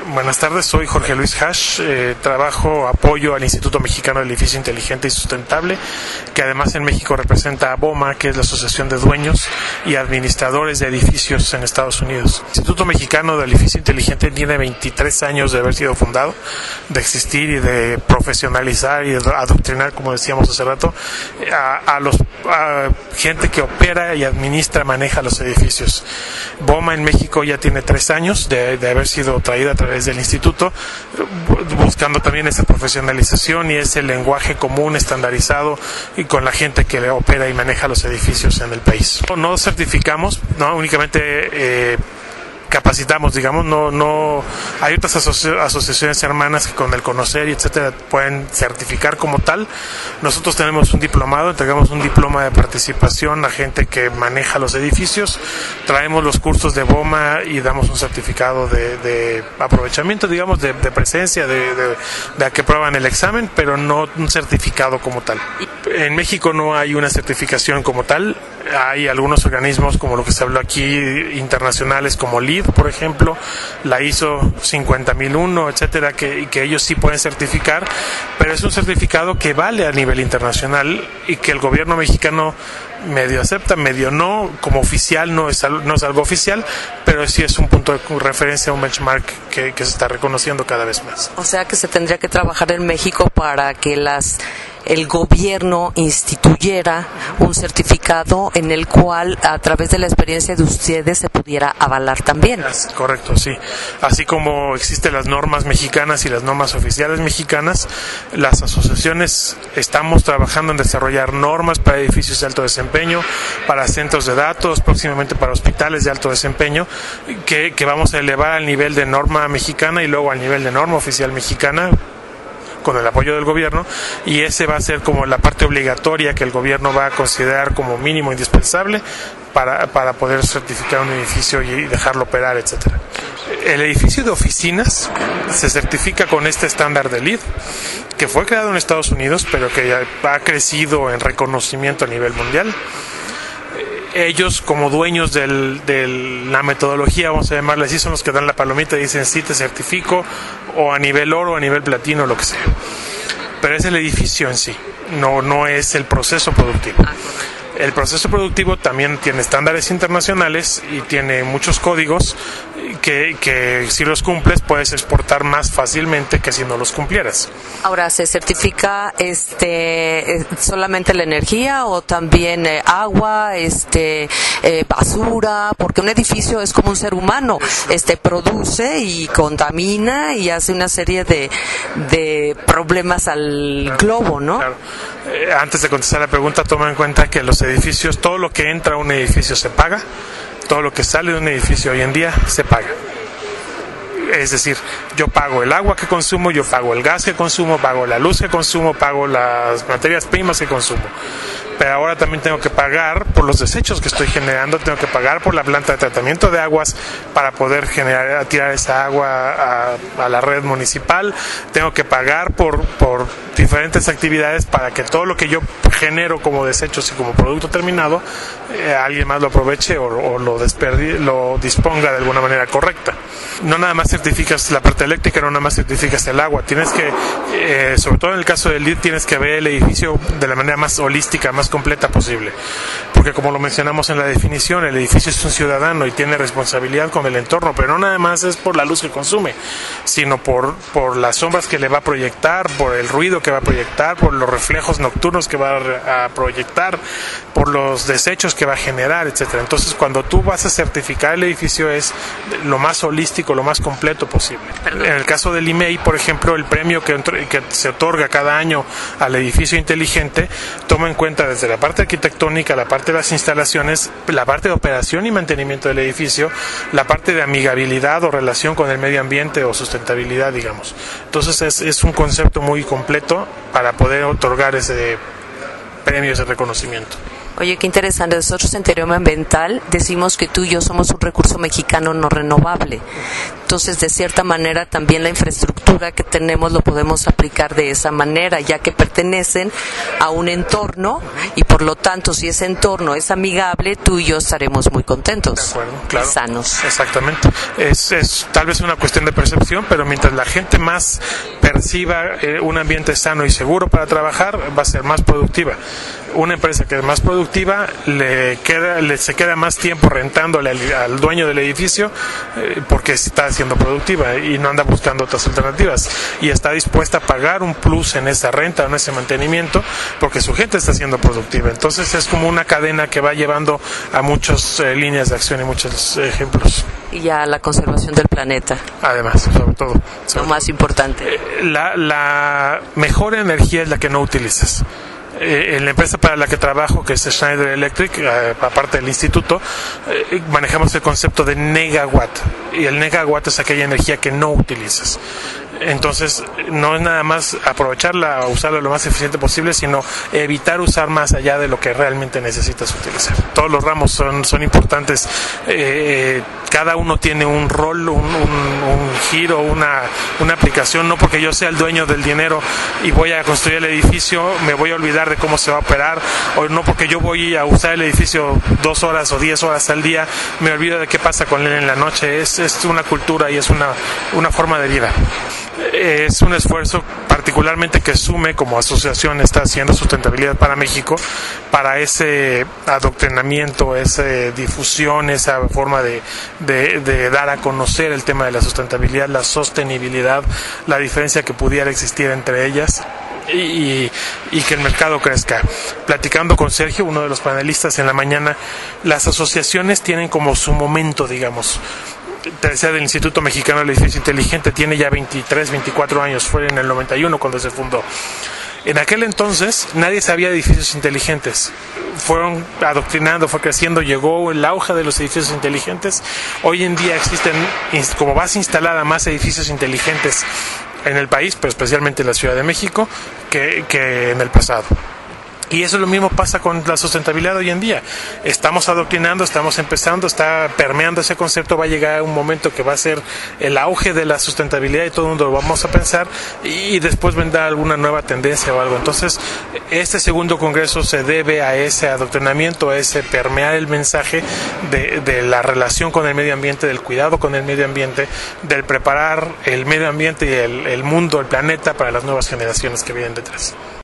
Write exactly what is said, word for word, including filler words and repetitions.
Buenas tardes, soy Jorge Luis Hash, eh, trabajo, apoyo al Instituto Mexicano del Edificio Inteligente y Sustentable, que además en México representa a BOMA, que es la Asociación de Dueños y Administradores de Edificios en Estados Unidos. El Instituto Mexicano del Edificio Inteligente tiene veintitrés años de haber sido fundado, de existir y de profesionalizar y de adoctrinar, como decíamos hace rato, a, a los a gente que opera y administra, maneja los edificios. BOMA en México ya tiene tres años de, de haber sido traída a través del instituto, buscando también esa profesionalización y ese lenguaje común, estandarizado y con la gente que opera y maneja los edificios en el país. No certificamos, no únicamente eh, capacitamos, digamos, no no hay otras asoci- asociaciones hermanas que con el conocer y etcétera pueden certificar como tal. Nosotros tenemos un diplomado, entregamos un diploma de participación a gente que maneja los edificios, traemos los cursos de BOMA y damos un certificado de, de aprovechamiento, digamos, de, de presencia, de, de, de a que prueban el examen, pero no un certificado como tal. En México no hay una certificación como tal. Hay algunos organismos, como lo que se habló aquí, internacionales, como L E E D, por ejemplo, la I S O cincuenta mil uno, etcétera, que, que ellos sí pueden certificar, pero es un certificado que vale a nivel internacional y que el gobierno mexicano medio acepta, medio no, como oficial no es, no es algo oficial, pero sí es un punto de referencia, un benchmark que, que se está reconociendo cada vez más. O sea que se tendría que trabajar en México para que las el gobierno instituyera un certificado en el cual a través de la experiencia de ustedes se pudiera avalar también. Es correcto, sí. Así como existen las normas mexicanas y las normas oficiales mexicanas, las asociaciones estamos trabajando en desarrollar normas para edificios de alto desempeño, para centros de datos, próximamente para hospitales de alto desempeño, que, que vamos a elevar al nivel de norma mexicana y luego al nivel de norma oficial mexicana, con el apoyo del gobierno, y ese va a ser como la parte obligatoria que el gobierno va a considerar como mínimo indispensable para, para poder certificar un edificio y dejarlo operar, etcétera. El edificio de oficinas se certifica con este estándar de L E E D, que fue creado en Estados Unidos, pero que ya ha crecido en reconocimiento a nivel mundial. Ellos, como dueños de del, la metodología, vamos a llamarle así, son los que dan la palomita y dicen sí, te certifico, o a nivel oro, o a nivel platino, lo que sea. Pero es el edificio en sí, no, no es el proceso productivo. El proceso productivo también tiene estándares internacionales y tiene muchos códigos que, que si los cumples puedes exportar más fácilmente que si no los cumplieras. Ahora, ¿se certifica este solamente la energía o también eh, agua, este eh, basura? Porque un edificio es como un ser humano, este produce y contamina y hace una serie de, de problemas al claro, globo, ¿no? Claro. Eh, antes de contestar la pregunta, toma en cuenta que los edificios, todo lo que entra a un edificio se paga, todo lo que sale de un edificio hoy en día se paga. Es decir, yo pago el agua que consumo, yo pago el gas que consumo, pago la luz que consumo, pago las materias primas que consumo. Pero ahora también tengo que pagar por los desechos que estoy generando, tengo que pagar por la planta de tratamiento de aguas para poder generar, tirar esa agua a, a la red municipal, tengo que pagar por, por diferentes actividades para que todo lo que yo genero como desechos y como producto terminado, eh, alguien más lo aproveche o, o lo, desperdi- lo disponga de alguna manera correcta. No nada más certificas la parte eléctrica, no nada más certificas el agua, tienes que, eh, sobre todo en el caso del L E E D, tienes que ver el edificio de la manera más holística, más completa posible, porque como lo mencionamos en la definición, el edificio es un ciudadano y tiene responsabilidad con el entorno, pero no nada más es por la luz que consume, sino por, por las sombras que le va a proyectar, por el ruido que va a proyectar, por los reflejos nocturnos que va a proyectar, por los desechos que va a generar, etcétera. Entonces, cuando tú vas a certificar el edificio es lo más holístico, lo más completo posible. Perdón. En el caso del I M E I, por ejemplo, el premio que, que se otorga cada año al edificio inteligente toma en cuenta desde la parte arquitectónica, la parte de las instalaciones, la parte de operación y mantenimiento del edificio, la parte de amigabilidad o relación con el medio ambiente o sustentabilidad, digamos. Entonces es, es un concepto muy completo para poder otorgar ese premio, ese reconocimiento. Oye, qué interesante. Nosotros en Teorema Ambiental decimos que tú y yo somos un recurso mexicano no renovable. Entonces, de cierta manera, también la infraestructura que tenemos lo podemos aplicar de esa manera, ya que pertenecen a un entorno y, por lo tanto, si ese entorno es amigable, tú y yo estaremos muy contentos. De acuerdo, claro. Y sanos. Exactamente. Es, es tal vez una cuestión de percepción, pero mientras la gente más perciba eh, un ambiente sano y seguro para trabajar, va a ser más productiva. Una empresa que es más productiva le queda le se queda más tiempo rentándole al, al dueño del edificio eh, porque está siendo productiva y no anda buscando otras alternativas y está dispuesta a pagar un plus en esa renta o en ese mantenimiento porque su gente está siendo productiva. Entonces es como una cadena que va llevando a muchas eh, líneas de acción y muchos eh, ejemplos. Y a la conservación del planeta. Además, sobre todo. Sobre lo más importante. Eh, la, la mejor energía es la que no utilizas. En la empresa para la que trabajo, que es Schneider Electric, eh, aparte del instituto, eh, manejamos el concepto de negawatt, y el negawatt es aquella energía que no utilizas. Entonces, no es nada más aprovecharla o usarla lo más eficiente posible, sino evitar usar más allá de lo que realmente necesitas utilizar. Todos los ramos son, son importantes. Eh, cada uno tiene un rol, un, un, un giro, una, una aplicación. No porque yo sea el dueño del dinero y voy a construir el edificio, me voy a olvidar de cómo se va a operar, o no porque yo voy a usar el edificio dos horas o diez horas al día, me olvido de qué pasa con él en la noche. Es, es una cultura y es una, una forma de vida. Es un esfuerzo particularmente que SUME como asociación está haciendo Sustentabilidad para México para ese adoctrinamiento, esa difusión, esa forma de, de, de dar a conocer el tema de la sustentabilidad, la sostenibilidad, la diferencia que pudiera existir entre ellas. Y, y, y que el mercado crezca. Platicando con Sergio, uno de los panelistas en la mañana, las asociaciones tienen como su momento, digamos. Te decía del Instituto Mexicano del Edificio Inteligente, tiene ya veintitrés, veinticuatro años, fue en el noventa y uno cuando se fundó. En aquel entonces nadie sabía de edificios inteligentes. Fueron adoctrinando, fue creciendo, llegó el auge de los edificios inteligentes. Hoy en día existen como base instalada más edificios inteligentes en el país, pero especialmente en la Ciudad de México, que, que en el pasado. Y eso es lo mismo pasa con la sustentabilidad hoy en día. Estamos adoctrinando, estamos empezando, está permeando ese concepto, va a llegar un momento que va a ser el auge de la sustentabilidad y todo el mundo lo vamos a pensar y después vendrá alguna nueva tendencia o algo. Entonces, este segundo congreso se debe a ese adoctrinamiento, a ese permear el mensaje de, de la relación con el medio ambiente, del cuidado con el medio ambiente, del preparar el medio ambiente y el, el mundo, el planeta para las nuevas generaciones que vienen detrás.